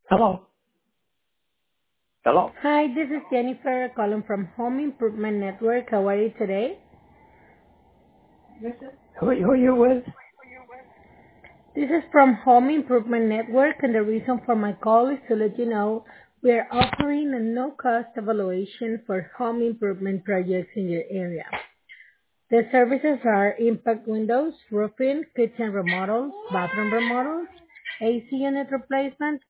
Hello? Hello? Hi, this is Jennifer calling from Home Improvement Network. How are you today? Who are you with? This is from Home Improvement Network, and the reason for my call is to let you know we are offering a no-cost evaluation for home improvement projects in your area. The services are impact windows, roofing, kitchen remodels, bathroom remodels, AC unit replacement,